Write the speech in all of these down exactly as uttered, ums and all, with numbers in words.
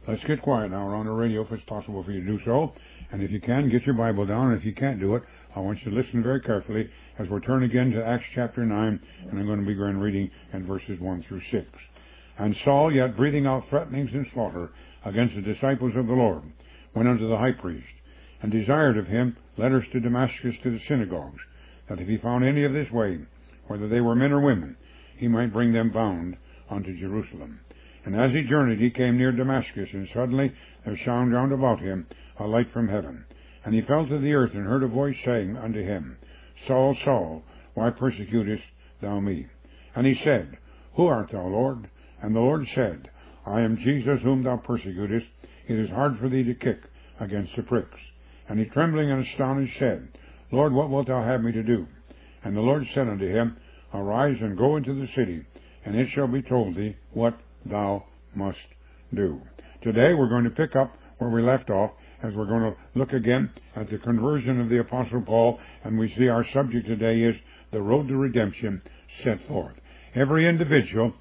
let's get quiet now. We're on the radio if it's possible for you to do so. And if you can, get your Bible down. And if you can't do it, I want you to listen very carefully as we turn again to Acts chapter nine, and I'm going to begin reading at verses one through six. And Saul, yet breathing out threatenings and slaughter against the disciples of the Lord, went unto the high priest, and desired of him letters to Damascus to the synagogues, that if he found any of this way, whether they were men or women, he might bring them bound unto Jerusalem. And as he journeyed, he came near Damascus, and suddenly there shone round about him a light from heaven. And he fell to the earth, and heard a voice saying unto him, Saul, Saul, why persecutest thou me? And he said, Who art thou, Lord? And the Lord said, I am Jesus whom thou persecutest. It is hard for thee to kick against the pricks. And he, trembling and astonished, said, Lord, what wilt thou have me to do? And the Lord said unto him, Arise and go into the city, and it shall be told thee what thou must do. Today we're going to pick up where we left off, as we're going to look again at the conversion of the Apostle Paul, and we see our subject today is the road to redemption set forth. Every individual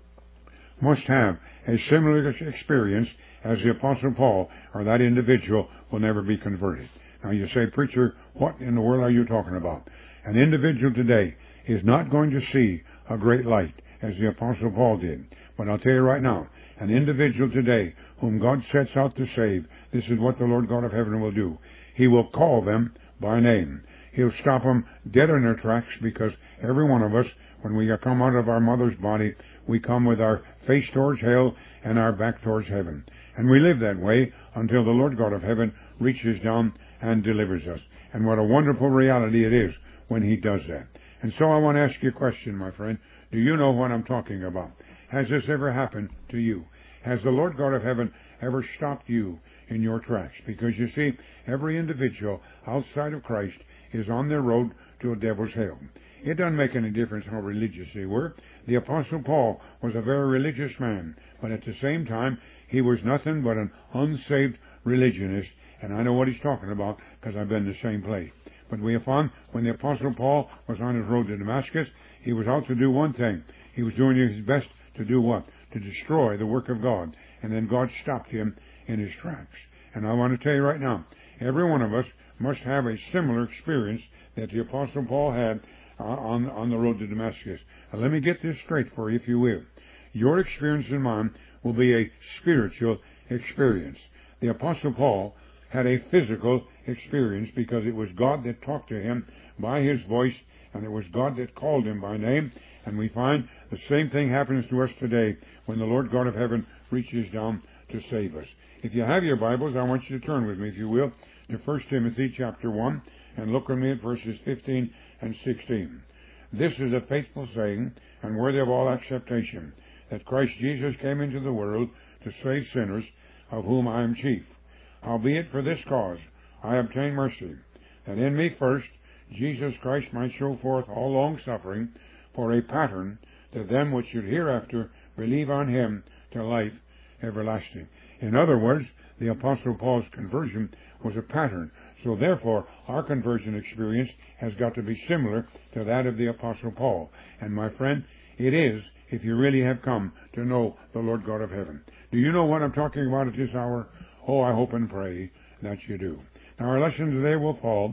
must have a similar experience as the Apostle Paul, or that individual will never be converted. Now you say, Preacher, what in the world are you talking about? An individual today is not going to see a great light as the Apostle Paul did. But I'll tell you right now, an individual today whom God sets out to save, this is what the Lord God of heaven will do. He will call them by name. He'll stop them dead in their tracks, because every one of us, when we come out of our mother's body, we come with our face towards hell and our back towards heaven. And we live that way until the Lord God of heaven reaches down and delivers us. And what a wonderful reality it is when He does that. And so I want to ask you a question, my friend. Do you know what I'm talking about? Has this ever happened to you? Has the Lord God of heaven ever stopped you in your tracks? Because you see, every individual outside of Christ is on their road to a devil's hell. It doesn't make any difference how religious they were. The Apostle Paul was a very religious man, but at the same time, he was nothing but an unsaved religionist, and I know what he's talking about because I've been in the same place. But we have found when the Apostle Paul was on his road to Damascus, he was out to do one thing. He was doing his best to do what? To destroy the work of God. And then God stopped him in his tracks. And I want to tell you right now, every one of us must have a similar experience that the Apostle Paul had uh, on, on the road to Damascus. Now, let me get this straight for you, if you will. Your experience and mine will be a spiritual experience. The Apostle Paul had a physical experience because it was God that talked to him by His voice, and it was God that called him by name. And we find the same thing happens to us today when the Lord God of heaven reaches down to save us. If you have your Bibles, I want you to turn with me, if you will, to First Timothy chapter one, and look with me at verses fifteen and sixteen. This is a faithful saying, and worthy of all acceptation, that Christ Jesus came into the world to save sinners, of whom I am chief. Howbeit for this cause I obtain mercy, that in me first Jesus Christ might show forth all long-suffering, for a pattern to them which should hereafter believe on Him to life everlasting. In other words, the Apostle Paul's conversion was a pattern. So therefore, our conversion experience has got to be similar to that of the Apostle Paul. And my friend, it is if you really have come to know the Lord God of heaven. Do you know what I'm talking about at this hour? Oh, I hope and pray that you do. Now, our lesson today will fall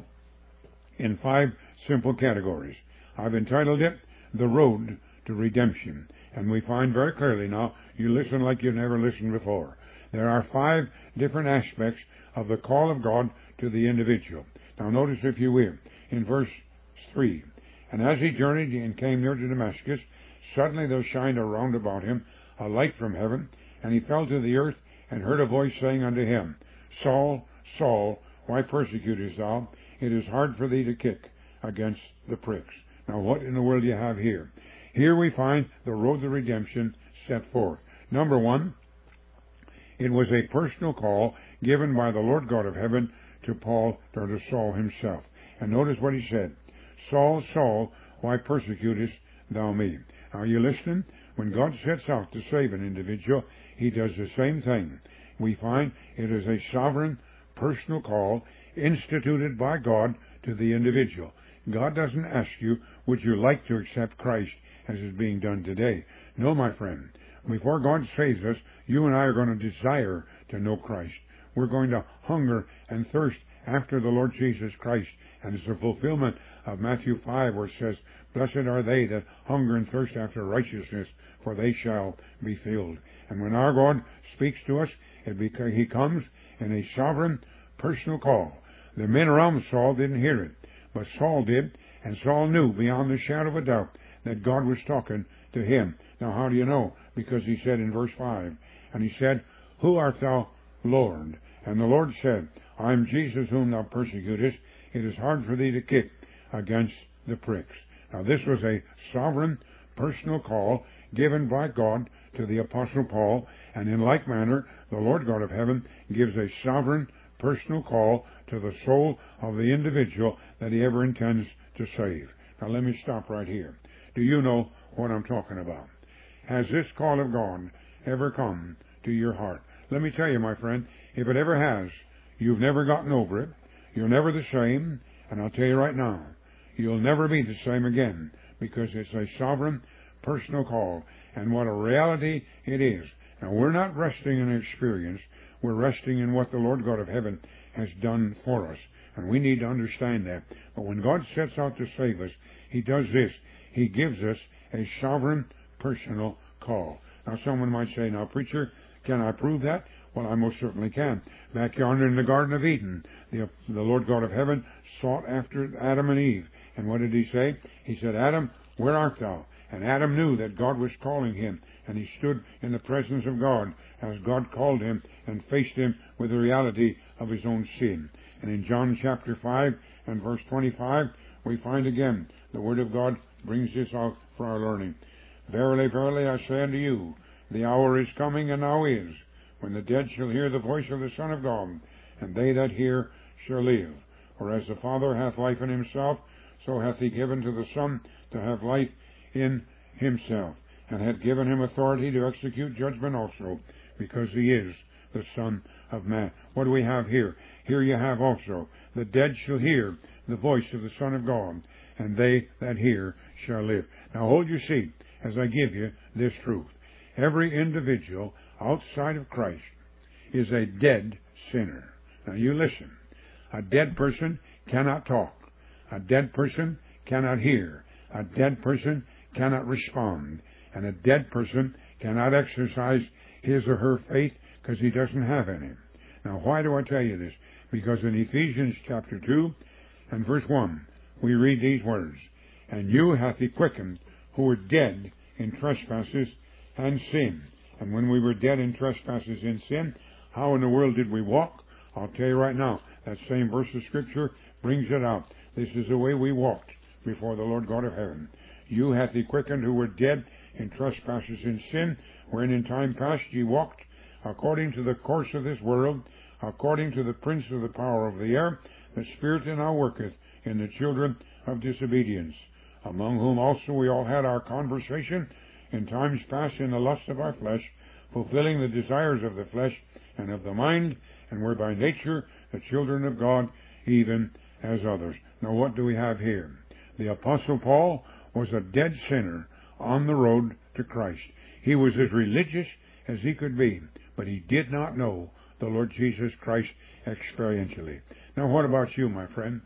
in five simple categories. I've entitled it, The Road to Redemption. And we find very clearly now, you listen like you've never listened before. There are five different aspects of the call of God to the individual. Now notice, if you will, in verse three, And as he journeyed and came near to Damascus, suddenly there shined around about him a light from heaven, and he fell to the earth, and heard a voice saying unto him, Saul, Saul, why persecutest thou? It is hard for thee to kick against the pricks. Now what in the world do you have here? Here we find the road to redemption set forth. Number one, it was a personal call given by the Lord God of heaven to Paul, or to Saul himself. And notice what he said. Saul, Saul, why persecutest thou me? Are you listening? When God sets out to save an individual, He does the same thing. We find it is a sovereign, personal call instituted by God to the individual. God doesn't ask you, would you like to accept Christ as is being done today? No, my friend. Before God saves us, you and I are going to desire to know Christ. We're going to hunger and thirst after the Lord Jesus Christ. And it's a fulfillment of Matthew five, where it says, blessed are they that hunger and thirst after righteousness, for they shall be filled. And when our God speaks to us, it beca- He comes in a sovereign, personal call. The men around Saul didn't hear it, but Saul did, and Saul knew beyond the shadow of a doubt that God was talking to him. Now, how do you know? Because he said in verse five, and he said, who art thou, Lord? And the Lord said, I am Jesus whom thou persecutest. It is hard for thee to kick against the pricks. Now, this was a sovereign, personal call given by God to the Apostle Paul, and in like manner, the Lord God of heaven gives a sovereign, personal call to the soul of the individual that he ever intends to save. Now, let me stop right here. Do you know what I'm talking about? Has this call of God ever come to your heart? Let me tell you, my friend, if it ever has, you've never gotten over it. You're never the same, and I'll tell you right now, you'll never be the same again, because it's a sovereign, personal call, and what a reality it is. Now, we're not resting in experience. We're resting in what the Lord God of heaven has done for us, and we need to understand that. But when God sets out to save us, He does this. He gives us a sovereign, personal call. Now, someone might say, now, preacher, can I prove that? Well, I most certainly can. Back yonder in the Garden of Eden, the, the Lord God of heaven sought after Adam and Eve. And what did He say? He said, Adam, where art thou? And Adam knew that God was calling him, and he stood in the presence of God as God called him and faced him with the reality of his own sin. And in John chapter five and verse twenty-five, we find again the Word of God brings this out for our learning. Verily, verily, I say unto you, the hour is coming, and now is, when the dead shall hear the voice of the Son of God, and they that hear shall live. For as the Father hath life in himself, so hath he given to the Son to have life in himself, and hath given him authority to execute judgment also, because he is the Son of Man. What do we have here? Here you have also, the dead shall hear the voice of the Son of God, and they that hear shall live. Now hold your seat as I give you this truth. Every individual outside of Christ is a dead sinner. Now you listen. A dead person cannot talk. A dead person cannot hear. A dead person cannot respond. And a dead person cannot exercise his or her faith because he doesn't have any. Now why do I tell you this? Because in Ephesians chapter two and verse one, we read these words, and you hath he quickened who were dead in trespasses and sin. And when we were dead in trespasses and sin, how in the world did we walk? I'll tell you right now, that same verse of Scripture brings it out. This is the way we walked before the Lord God of heaven. You hath he quickened who were dead in trespasses and sin, wherein in time past ye walked according to the course of this world, according to the prince of the power of the air, the spirit that now worketh in the children of disobedience, among whom also we all had our conversation in times past in the lust of our flesh, fulfilling the desires of the flesh and of the mind, and were by nature the children of God, even as others. Now what do we have here? The Apostle Paul was a dead sinner on the road to Christ. He was as religious as he could be, but he did not know the Lord Jesus Christ experientially. Now what about you, my friend?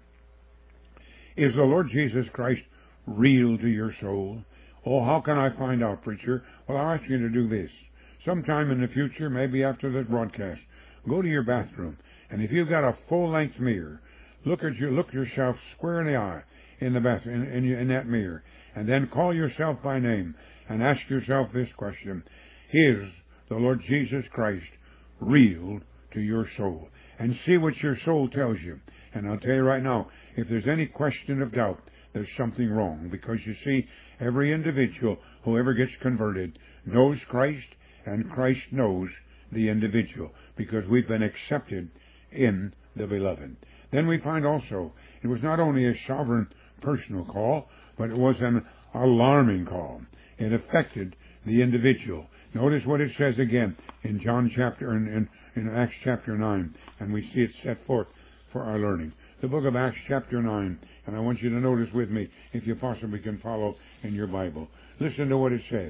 Is the Lord Jesus Christ real to your soul? Oh, how can I find out, preacher? Well, I'll ask you to do this. Sometime in the future, maybe after this broadcast, go to your bathroom, and if you've got a full-length mirror, look at you, look yourself square in the eye in the bath, in, in, in that mirror, and then call yourself by name and ask yourself this question: is the Lord Jesus Christ real to your soul? And see what your soul tells you. And I'll tell you right now, if there's any question of doubt, there's something wrong, because you see, every individual who ever gets converted knows Christ, and Christ knows the individual, because we've been accepted in the Beloved. Then we find also, it was not only a sovereign personal call, but it was an alarming call. It affected the individual. Notice what it says again in John chapter, in, in, in Acts chapter nine, and we see it set forth for our learning. The book of Acts chapter nine, and I want you to notice with me, if you possibly can follow in your Bible. Listen to what it says.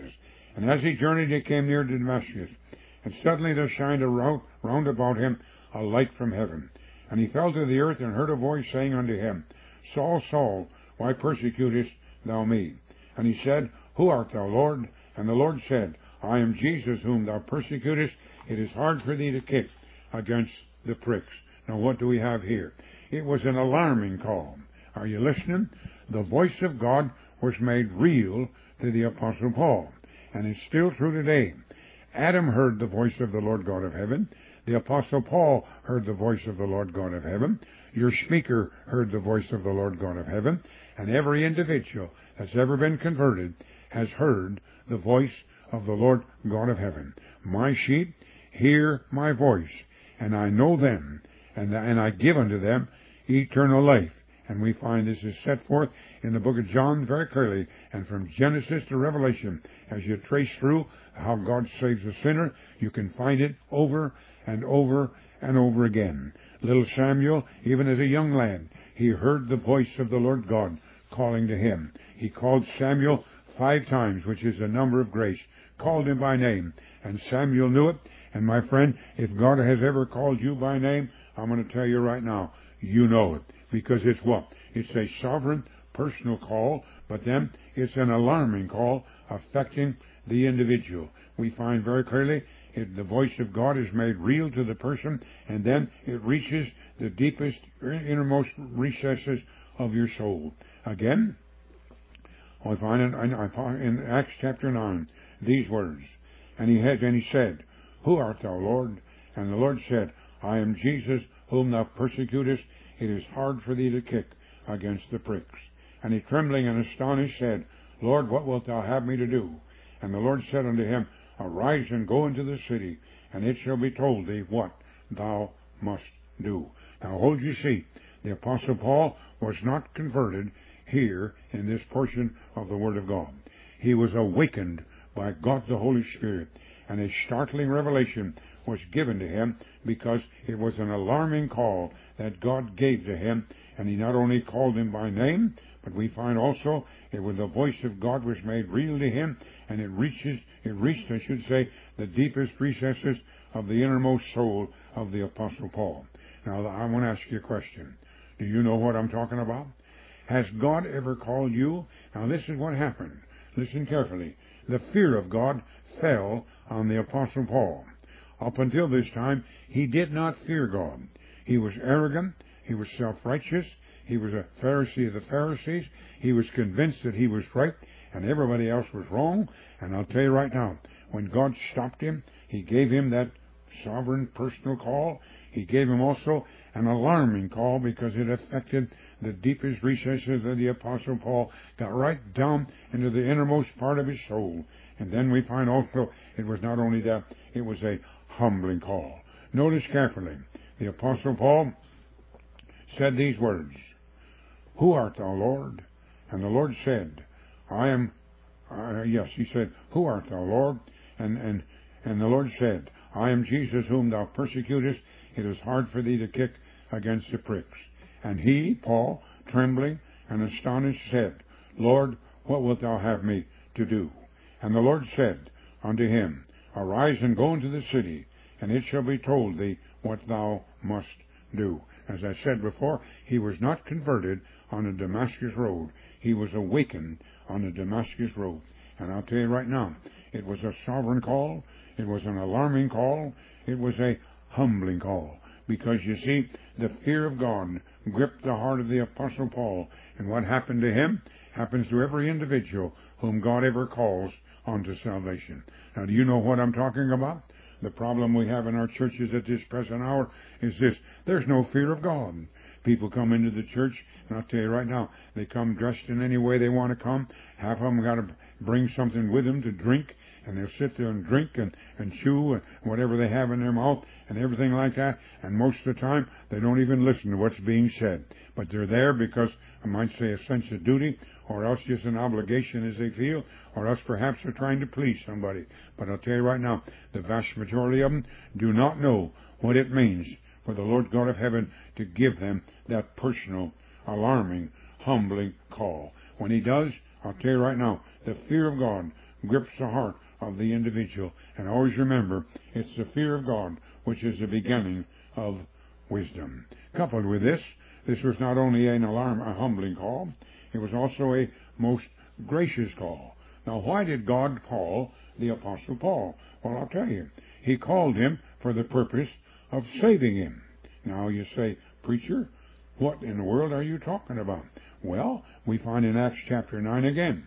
And as he journeyed, he came near to Damascus. And suddenly there shined around, round about him a light from heaven. And he fell to the earth, and heard a voice saying unto him, Saul, Saul, why persecutest thou me? And he said, Who art thou, Lord? And the Lord said, I am Jesus whom thou persecutest. It is hard for thee to kick against the pricks. Now what do we have here? It was an alarming call. Are you listening? The voice of God was made real to the Apostle Paul. And it's still true today. Adam heard the voice of the Lord God of heaven. The Apostle Paul heard the voice of the Lord God of heaven. Your speaker heard the voice of the Lord God of heaven. And every individual that's ever been converted has heard the voice of the Lord God of heaven. My sheep hear my voice, and I know them, and, and I give unto them eternal life. And we find this is set forth in the book of John very clearly, and from Genesis to Revelation, as you trace through how God saves a sinner, you can find it over and over and over again. Little Samuel, even as a young lad, he heard the voice of the Lord God calling to him. He called Samuel five times, which is the number of grace, called him by name, and Samuel knew it. And my friend, if God has ever called you by name, I'm going to tell you right now, you know it. Because it's what? It's a sovereign, personal call, but then it's an alarming call affecting the individual. We find very clearly it, the voice of God is made real to the person, and then it reaches the deepest, innermost recesses of your soul. Again, I find it I find in Acts chapter nine these words, and he had, and he said, Who art thou, Lord? And the Lord said, I am Jesus whom thou persecutest. It is hard for thee to kick against the pricks. And he, trembling and astonished, said, Lord, what wilt thou have me to do? And the Lord said unto him, Arise and go into the city, and it shall be told thee what thou must do. Now hold your seat. The Apostle Paul was not converted here in this portion of the Word of God. He was awakened by God the Holy Spirit, and a startling revelation was given to him because it was an alarming call that God gave to him, and he not only called him by name, but we find also it was the voice of God was made real to him, and it reaches, it reached, I should say, the deepest recesses of the innermost soul of the Apostle Paul. Now, I want to ask you a question. Do you know what I'm talking about? Has God ever called you? Now, this is what happened. Listen carefully. The fear of God fell on the Apostle Paul. Up until this time, he did not fear God. He was arrogant. He was self-righteous. He was a Pharisee of the Pharisees. He was convinced that he was right and everybody else was wrong. And I'll tell you right now, when God stopped him, he gave him that sovereign personal call. He gave him also an alarming call because it affected the deepest recesses of the Apostle Paul, got right down into the innermost part of his soul. And then we find also it was not only that, it was a humbling call. Notice carefully, the Apostle Paul said these words, Who art thou, Lord? And the Lord said, I am, uh, yes, he said, Who art thou, Lord? And, and, and the Lord said, I am Jesus whom thou persecutest. It is hard for thee to kick against the pricks. And he, Paul, trembling and astonished, said, Lord, what wilt thou have me to do? And the Lord said unto him, Arise and go into the city, and it shall be told thee what thou must do. As I said before, he was not converted on the Damascus road. He was awakened on the Damascus road. And I'll tell you right now, it was a sovereign call. It was an alarming call. It was a humbling call. Because, you see, the fear of God gripped the heart of the Apostle Paul. And what happened to him happens to every individual whom God ever calls unto salvation. Now, do you know what I'm talking about? The problem we have in our churches at this present hour is this. There's no fear of God. People come into the church, and I'll tell you right now, they come dressed in any way they want to come. Half of them got to bring something with them to drink, and they'll sit there and drink and, and chew and whatever they have in their mouth and everything like that. And most of the time, they don't even listen to what's being said. But they're there because, I might say, a sense of duty, or else just an obligation as they feel, or else perhaps they're trying to please somebody. But I'll tell you right now, the vast majority of them do not know what it means for the Lord God of heaven to give them that personal, alarming, humbling call. When he does, I'll tell you right now, the fear of God grips the heart of the individual. And always remember, it's the fear of God which is the beginning of wisdom. Coupled with this, this was not only an alarm, a humbling call, it was also a most gracious call. Now, why did God call the Apostle Paul? Well, I'll tell you. He called him for the purpose of saving him. Now, you say, preacher, what in the world are you talking about? Well, we find in Acts chapter nine again,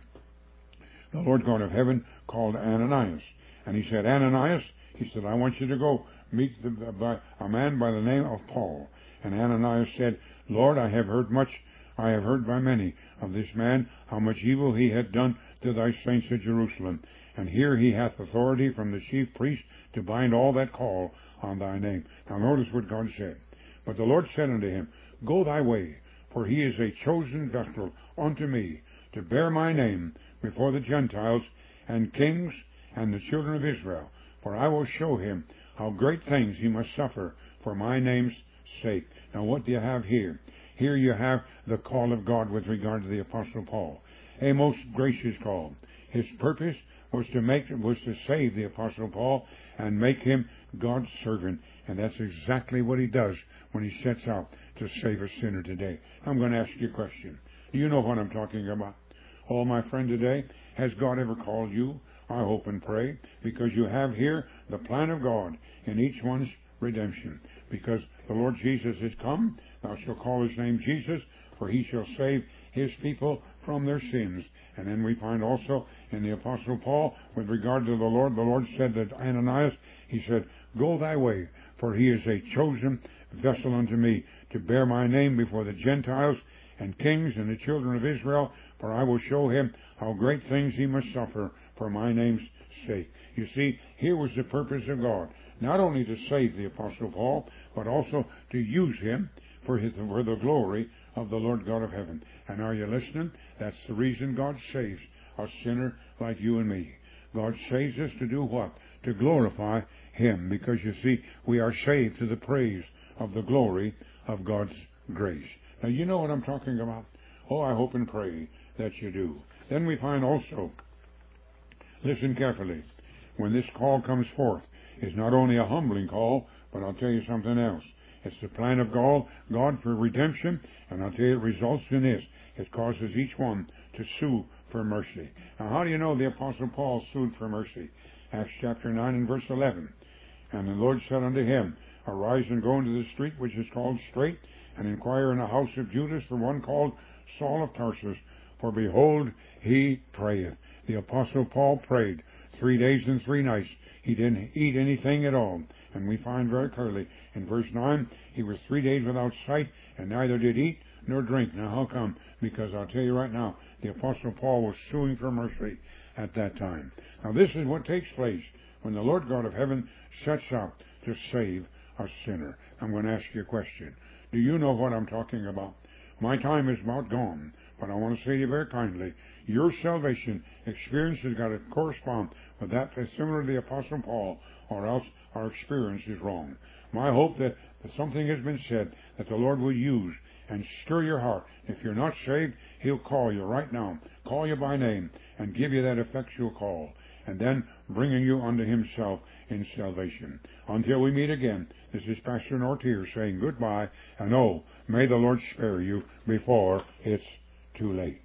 the Lord God of heaven called Ananias. And he said, Ananias, he said, I want you to go meet the, by, a man by the name of Paul. And Ananias said, Lord, I have heard much, I have heard by many of this man, how much evil he hath done to thy saints at Jerusalem. And here he hath authority from the chief priest to bind all that call on thy name. Now notice what God said. But the Lord said unto him, Go thy way, for he is a chosen vessel unto me, to bear my name before the Gentiles and kings and the children of Israel. For I will show him how great things he must suffer for my name's sake. Now what do you have here? Here you have the call of God with regard to the Apostle Paul. A most gracious call. His purpose was to make was to save the Apostle Paul and make him God's servant. And that's exactly what he does when he sets out to save a sinner today. I'm going to ask you a question. Do you know what I'm talking about? Oh, my friend today, has God ever called you? I hope and pray, because you have here the plan of God in each one's redemption. Because the Lord Jesus is come, thou shalt call his name Jesus, for he shall save his people from their sins. And then we find also in the Apostle Paul, with regard to the Lord, the Lord said that Ananias, he said, Go thy way, for he is a chosen vessel unto me, to bear my name before the Gentiles and kings and the children of Israel, for I will show him how great things he must suffer for my name's sake. You see, here was the purpose of God, not only to save the Apostle Paul, but also to use him for, his, for the glory of the Lord God of heaven. And are you listening? That's the reason God saves a sinner like you and me. God saves us to do what? To glorify him, because you see, we are saved to the praise of the glory of God's grace. Now, you know what I'm talking about? Oh, I hope and pray that you do. Then we find also, listen carefully, when this call comes forth, it's not only a humbling call, but I'll tell you something else. It's the plan of God, God for redemption, and I'll tell you it results in this. It causes each one to sue for mercy. Now, how do you know the Apostle Paul sued for mercy? Acts chapter nine and verse eleven. And the Lord said unto him, Arise and go into the street which is called Straight, and inquire in the house of Judas for one called Saul of Tarsus, for behold, he prayeth. The Apostle Paul prayed three days and three nights. He didn't eat anything at all. And we find very clearly in verse nine, he was three days without sight, and neither did eat nor drink. Now how come? Because I'll tell you right now, the Apostle Paul was suing for mercy at that time. Now this is what takes place when the Lord God of heaven sets out to save a sinner. I'm going to ask you a question. Do you know what I'm talking about? My time is about gone, but I want to say to you very kindly, your salvation experience has got to correspond with that that's similar to the Apostle Paul, or else our experience is wrong. My hope that, that something has been said that the Lord will use and stir your heart. If you're not saved, he'll call you right now, call you by name, and give you that effectual call, and then bringing you unto himself in salvation. Until we meet again, this is Pastor Nortier saying goodbye, and oh, may the Lord spare you before it's too late.